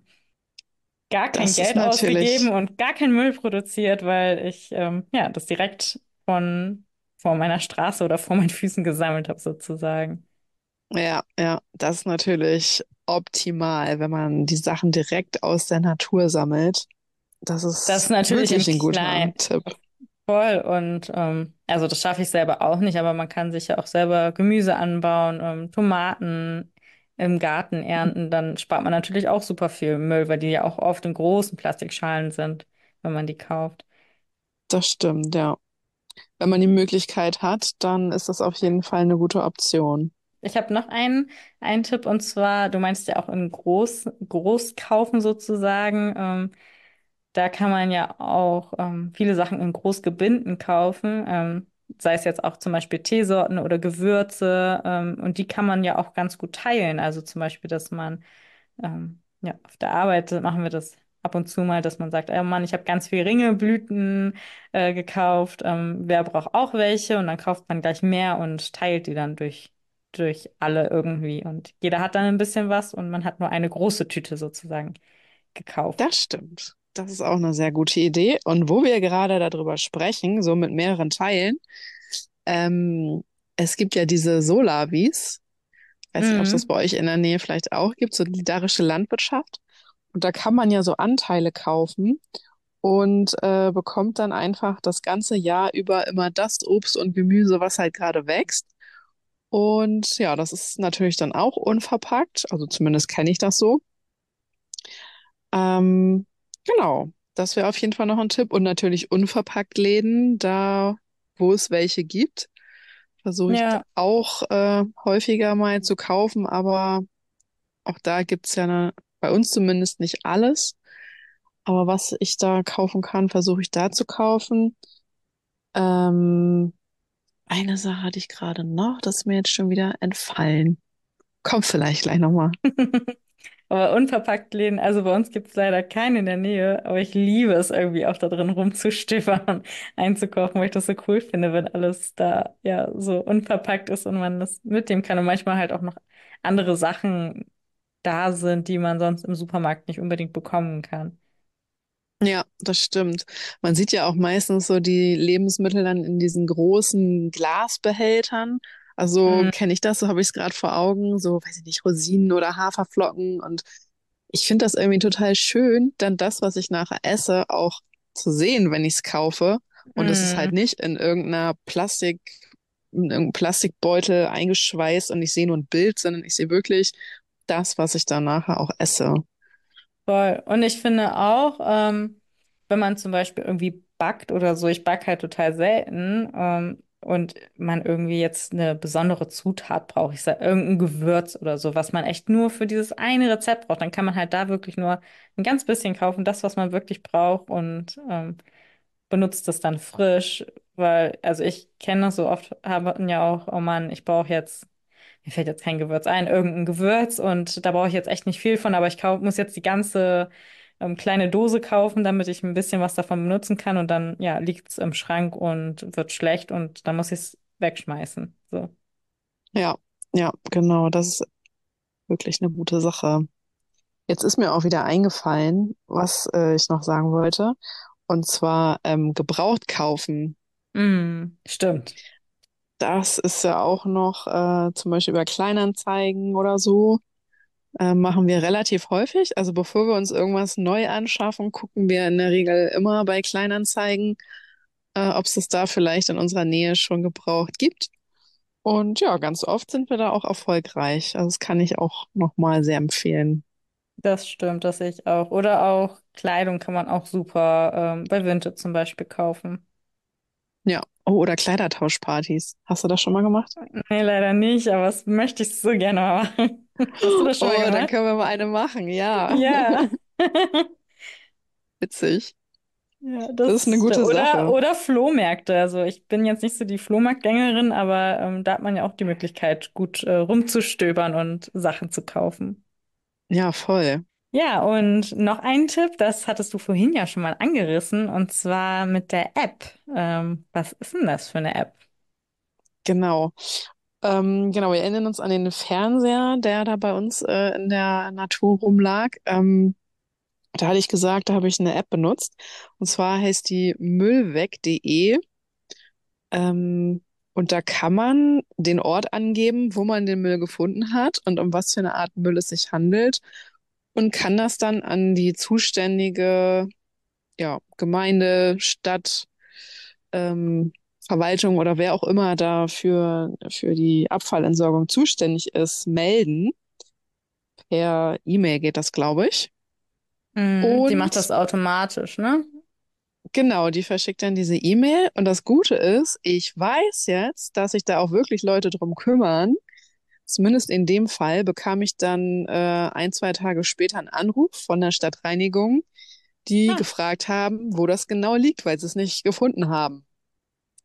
gar kein Das ist Geld ausgegeben natürlich, und gar keinen Müll produziert, weil ich ja das direkt vor meiner Straße oder vor meinen Füßen gesammelt habe, sozusagen. ja, das ist natürlich optimal, wenn man die Sachen direkt aus der Natur sammelt. Das Das ist ist natürlich wirklich im ein guter Kleinen. Tipp. Voll und also das schaffe ich selber auch nicht, aber man kann sich ja auch selber Gemüse anbauen, Tomaten im Garten ernten, dann spart man natürlich auch super viel Müll, weil die ja auch oft in großen Plastikschalen sind, wenn man die kauft. Das stimmt, ja. Wenn man die Möglichkeit hat, dann ist das auf jeden Fall eine gute Option. Ich habe noch einen Tipp und zwar, du meinst ja auch in groß kaufen sozusagen. Da kann man ja auch viele Sachen in Großgebinden kaufen. sei es jetzt auch zum Beispiel Teesorten oder Gewürze, und die kann man ja auch ganz gut teilen. Also zum Beispiel, dass man ja, auf der Arbeit machen wir das ab und zu mal, dass man sagt, oh Mann, ich habe ganz viel Ringelblüten gekauft. Wer braucht auch welche? Und dann kauft man gleich mehr und teilt die dann durch alle irgendwie. Und jeder hat dann ein bisschen was und man hat nur eine große Tüte sozusagen gekauft. Das stimmt. Das ist auch eine sehr gute Idee. Und wo wir gerade darüber sprechen, so mit mehreren Teilen, ähm, es gibt ja diese Solavis. Ich weiß nicht, ob es das Mhm. bei euch in der Nähe vielleicht auch gibt, so solidarische Landwirtschaft. Und da kann man ja so Anteile kaufen und bekommt dann einfach das ganze Jahr über immer das Obst und Gemüse, was halt gerade wächst. Und ja, das ist natürlich dann auch unverpackt. Also zumindest kenne ich das so. Ähm, genau, das wäre auf jeden Fall noch ein Tipp. Und natürlich unverpackt Läden, da wo es welche gibt, versuche ich Ja. auch häufiger mal zu kaufen. Aber auch da gibt's ja bei uns zumindest nicht alles. Aber was ich da kaufen kann, versuche ich da zu kaufen. Ähm, eine Sache hatte ich gerade noch, das ist mir jetzt schon wieder entfallen. Kommt vielleicht gleich nochmal. Aber unverpackt Läden, also bei uns gibt es leider keinen in der Nähe, aber ich liebe es irgendwie auch da drin rumzustöbern und einzukaufen, weil ich das so cool finde, wenn alles da ja so unverpackt ist und man das mitnehmen kann und manchmal halt auch noch andere Sachen da sind, die man sonst im Supermarkt nicht unbedingt bekommen kann. Ja, das stimmt. Man sieht ja auch meistens so die Lebensmittel dann in diesen großen Glasbehältern. Also Mm, kenne ich das, so habe ich es gerade vor Augen, so, weiß ich nicht, Rosinen oder Haferflocken. Und ich finde das irgendwie total schön, dann das, was ich nachher esse, auch zu sehen, wenn ich es kaufe. Und es ist halt mm. nicht in irgendeinem Plastikbeutel eingeschweißt und ich sehe nur ein Bild, sondern ich sehe wirklich das, was ich dann nachher auch esse. Voll. Und ich finde auch, wenn man zum Beispiel irgendwie backt oder so, ich backe halt total selten, und man irgendwie jetzt eine besondere Zutat braucht, ich sag irgendein Gewürz oder so, was man echt nur für dieses eine Rezept braucht, dann kann man halt da wirklich nur ein ganz bisschen kaufen, das, was man wirklich braucht und benutzt es dann frisch, weil, also ich kenne das so oft, haben ja auch, oh Mann, ich brauche jetzt mir fällt jetzt kein Gewürz ein, irgendein Gewürz und da brauche ich jetzt echt nicht viel von, aber muss jetzt die ganze kleine Dose kaufen, damit ich ein bisschen was davon benutzen kann und dann, ja, liegt es im Schrank und wird schlecht und dann muss ich es wegschmeißen. So. Ja, ja, genau, das ist wirklich eine gute Sache. Jetzt ist mir auch wieder eingefallen, was ich noch sagen wollte. Und zwar gebraucht kaufen. Stimmt. Das ist ja auch noch zum Beispiel über Kleinanzeigen oder so. Machen wir relativ häufig. Also bevor wir uns irgendwas neu anschaffen, gucken wir in der Regel immer bei Kleinanzeigen, ob es das da vielleicht in unserer Nähe schon gebraucht gibt. Und ja, ganz oft sind wir da auch erfolgreich. Also das kann ich auch nochmal sehr empfehlen. Das stimmt, das sehe ich auch. Oder auch Kleidung kann man auch super bei Vinted zum Beispiel kaufen. Ja. Oh, oder Kleidertauschpartys. Hast du das schon mal gemacht? Nee, leider nicht, aber das möchte ich so gerne mal machen. Hast du das schon mal Oh, dann gemacht? können wir mal eine machen. Ja. Ja. Witzig. Ja, Das ist eine gute Sache. oder Flohmärkte. Also ich bin jetzt nicht so die Flohmarktgängerin, aber da hat man ja auch die Möglichkeit, gut rumzustöbern und Sachen zu kaufen. Ja, voll. Ja, und noch ein Tipp, das hattest du vorhin ja schon mal angerissen, und zwar mit der App. Was ist denn das für eine App? Genau. Genau, wir erinnern uns an den Fernseher, der da bei uns in der Natur rumlag. Da hatte ich gesagt, da habe ich eine App benutzt. Und zwar heißt die müllweg.de. Ähm, und da kann man den Ort angeben, wo man den Müll gefunden hat und um was für eine Art Müll es sich handelt. Und kann das dann an die zuständige, ja, Gemeinde, Stadt, ähm, Verwaltung oder wer auch immer da für die Abfallentsorgung zuständig ist, melden. Per E-Mail geht das, glaube ich. Die macht Und das automatisch, ne? genau, die verschickt dann diese E-Mail. Und das Gute ist, ich weiß jetzt, dass sich da auch wirklich Leute drum kümmern. Zumindest in dem Fall bekam ich dann ein, zwei Tage später einen Anruf von der Stadtreinigung, die Ah, gefragt haben, wo das genau liegt, weil sie es nicht gefunden haben.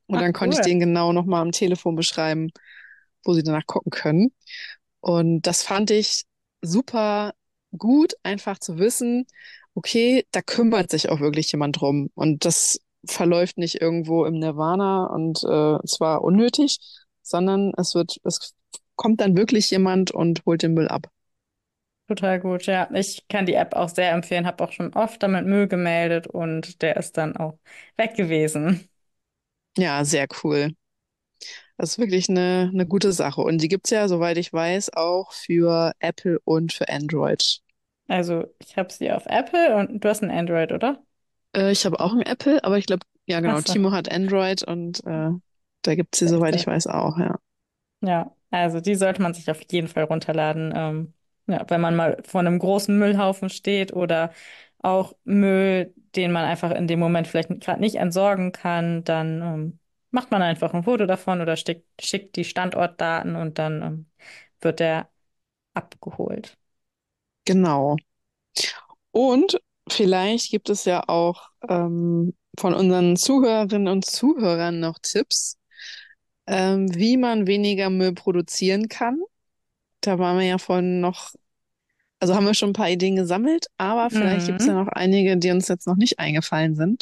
Und Ach, dann konnte ich cool. denen genau nochmal am Telefon beschreiben, wo sie danach gucken können. Und das fand ich super gut, einfach zu wissen, okay, da kümmert sich auch wirklich jemand drum. Und das verläuft nicht irgendwo im Nirvana und zwar unnötig, sondern es kommt dann wirklich jemand und holt den Müll ab. Total gut, ja. Ich kann die App auch sehr empfehlen, habe auch schon oft damit Müll gemeldet und der ist dann auch weg gewesen. Ja, sehr cool. Das ist wirklich eine gute Sache. Und die gibt's ja, soweit ich weiß, auch für Apple und für Android. Also ich habe sie auf Apple und du hast ein Android, oder? Ich habe auch ein Apple, aber ich glaube, ja Ach genau, so, Timo hat Android und da gibt's sie, sehr, soweit ich sehr. weiß, auch, ja. Ja, also die sollte man sich auf jeden Fall runterladen. Ja, wenn man mal vor einem großen Müllhaufen steht oder auch Müll, den man einfach in dem Moment vielleicht gerade nicht entsorgen kann, dann macht man einfach ein Foto davon oder schickt die Standortdaten und dann wird der abgeholt. Genau. Und vielleicht gibt es ja auch von unseren Zuhörerinnen und Zuhörern noch Tipps, wie man weniger Müll produzieren kann. Da waren wir ja vorhin noch, also haben wir schon ein paar Ideen gesammelt, aber vielleicht gibt es ja Mhm. noch einige, die uns jetzt noch nicht eingefallen sind.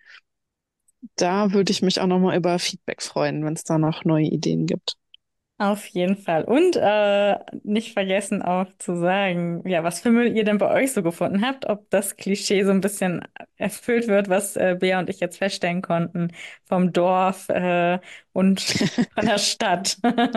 Da würde ich mich auch nochmal über Feedback freuen, wenn es da noch neue Ideen gibt. Auf jeden Fall. Und nicht vergessen auch zu sagen, ja, was für Müll ihr denn bei euch so gefunden habt, ob das Klischee so ein bisschen erfüllt wird, was Bea und ich jetzt feststellen konnten, vom Dorf und von der Stadt.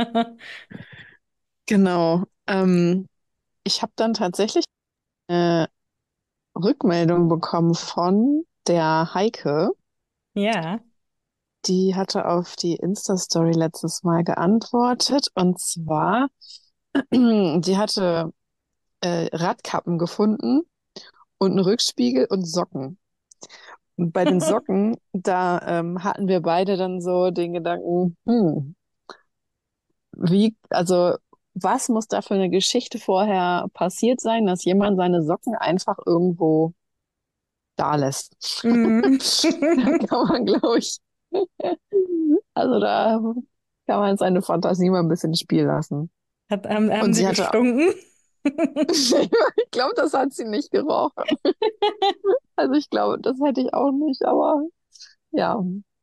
Genau. Ich habe dann tatsächlich eine Rückmeldung bekommen von der Heike. Ja. Die hatte auf die Insta-Story letztes Mal geantwortet. Und zwar, die hatte Radkappen gefunden und einen Rückspiegel und Socken. Und bei den Socken, da hatten wir beide dann so den Gedanken, also was muss da für eine Geschichte vorher passiert sein, dass jemand seine Socken einfach irgendwo da lässt? Mhm. Da kann man, glaube ich, also da kann man seine Fantasie mal ein bisschen spielen lassen. Haben Und die sie hatte, gestunken? ich glaube, das hat sie nicht gerochen. Also ich glaube, das hätte ich auch nicht, aber ja,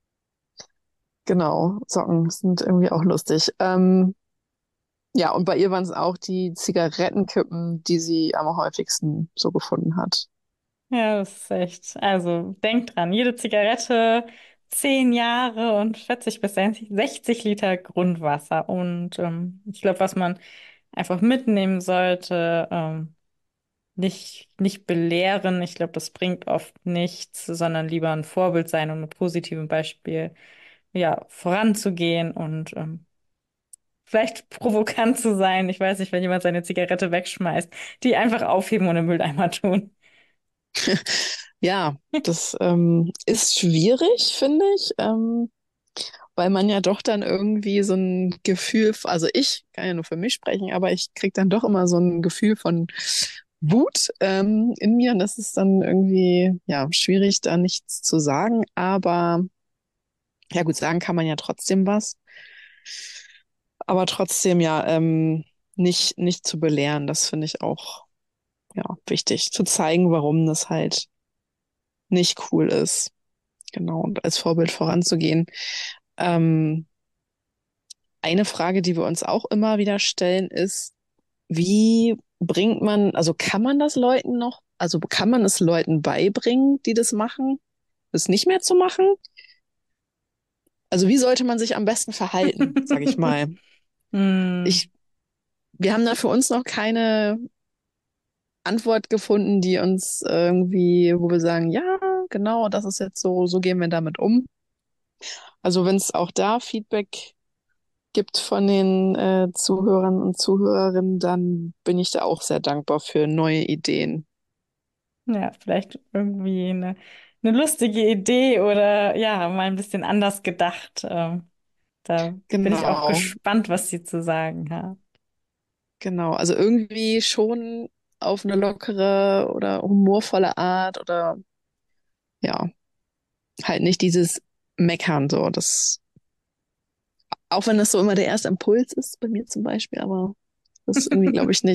genau, Socken sind irgendwie auch lustig. Ja, und bei ihr waren es auch die Zigarettenkippen, die sie am häufigsten so gefunden hat. Ja, das ist echt. Also denkt dran, jede Zigarette 10 Jahre und 40 bis 60 Liter Grundwasser. Und ich glaube, was man einfach mitnehmen sollte, nicht belehren. Ich glaube, das bringt oft nichts, sondern lieber ein Vorbild sein und mit positivem Beispiel ja, voranzugehen und vielleicht provokant zu sein. Ich weiß nicht, wenn jemand seine Zigarette wegschmeißt, die einfach aufheben und im Mülleimer tun. Ja, das ist schwierig, finde ich, weil man ja doch dann irgendwie so ein Gefühl, also ich kann ja nur für mich sprechen, aber ich kriege dann doch immer so ein Gefühl von Wut in mir und das ist dann irgendwie ja schwierig, da nichts zu sagen, aber ja gut, sagen kann man ja trotzdem was, aber trotzdem ja nicht zu belehren, das finde ich auch ja wichtig, zu zeigen, warum das halt nicht cool ist. Genau, und als Vorbild voranzugehen. Ähm, eine Frage, die wir uns auch immer wieder stellen, ist, wie bringt man, also kann man das Leuten noch, also kann man es Leuten beibringen, die das machen, das nicht mehr zu machen? Also wie sollte man sich am besten verhalten, sage ich mal. Hm. Ich, wir haben da für uns noch keine Antwort gefunden, die uns irgendwie, wo wir sagen, ja, genau, das ist jetzt so, so gehen wir damit um. Also wenn es auch da Feedback gibt von den Zuhörern und Zuhörerinnen, dann bin ich da auch sehr dankbar für neue Ideen. Ja, vielleicht irgendwie eine lustige Idee oder ja, mal ein bisschen anders gedacht. Da bin ich auch Genau, gespannt, was sie zu sagen haben. genau. Also irgendwie schon auf eine lockere oder humorvolle Art oder ja, halt nicht dieses Meckern so. Das Auch wenn das so immer der erste Impuls ist, bei mir zum Beispiel, aber das ist irgendwie, glaube ich,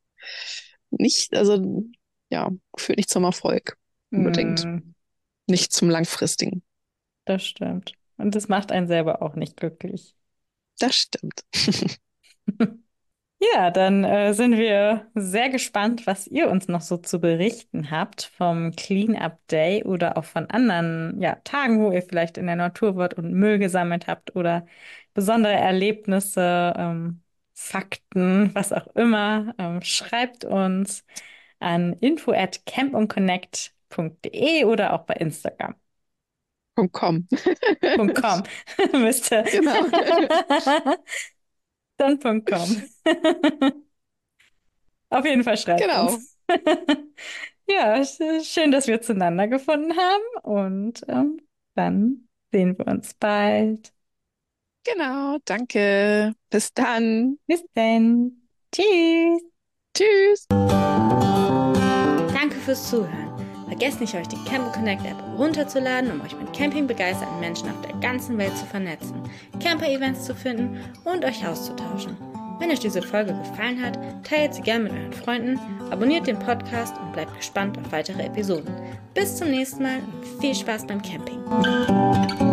also ja, führt nicht zum Erfolg unbedingt. Hm, Nicht zum langfristigen. das stimmt. Und das macht einen selber auch nicht glücklich. Das stimmt. Ja, dann sind wir sehr gespannt, was ihr uns noch so zu berichten habt vom Cleanup Day oder auch von anderen, ja, Tagen, wo ihr vielleicht in der Natur wart und Müll gesammelt habt oder besondere Erlebnisse, Fakten, was auch immer. Schreibt uns an info@campundconnect.de oder auch bei Instagram. Komm, komm. .com müsste. Genau. Dann .com. Auf jeden Fall schreibt Genau. uns. Ja, schön, dass wir zueinander gefunden haben und dann sehen wir uns bald. Genau. Danke. Bis dann. Bis dann. Tschüss. Tschüss. Danke fürs Zuhören. Vergesst nicht, euch die Camp Connect App runterzuladen, um euch mit Camping begeisterten Menschen auf der ganzen Welt zu vernetzen, Camper-Events zu finden und euch auszutauschen. Wenn euch diese Folge gefallen hat, teilt sie gerne mit euren Freunden, abonniert den Podcast und bleibt gespannt auf weitere Episoden. Bis zum nächsten Mal und viel Spaß beim Camping.